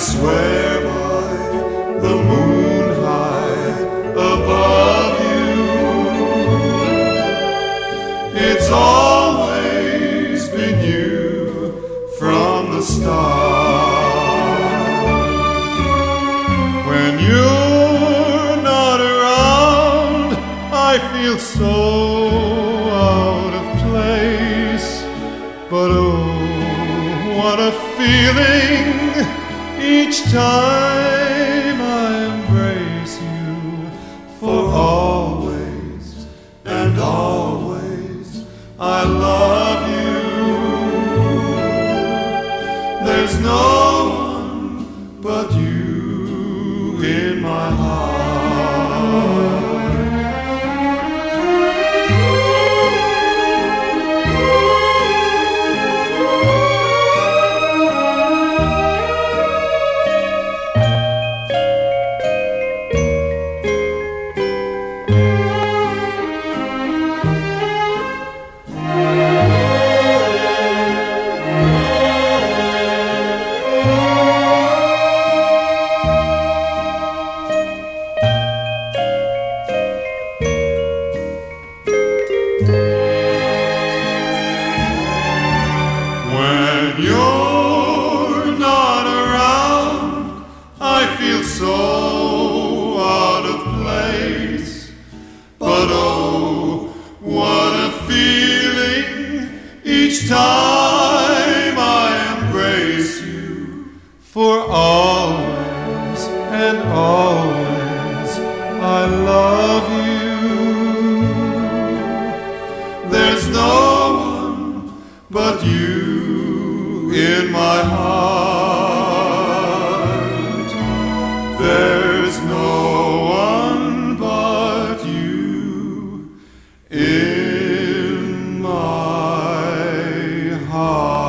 swear by the moon high above you, it's always been you from the start. When you're not around, I feel so out of place, but oh, what a feeling each time I embrace you. For always and always I love you. There's no one but you in my heart. When you're not around, I feel so out of place, but oh, what a feeling each time I embrace you. For always and always I love you. There's no one but you in my heart. There's no one but you in my heart.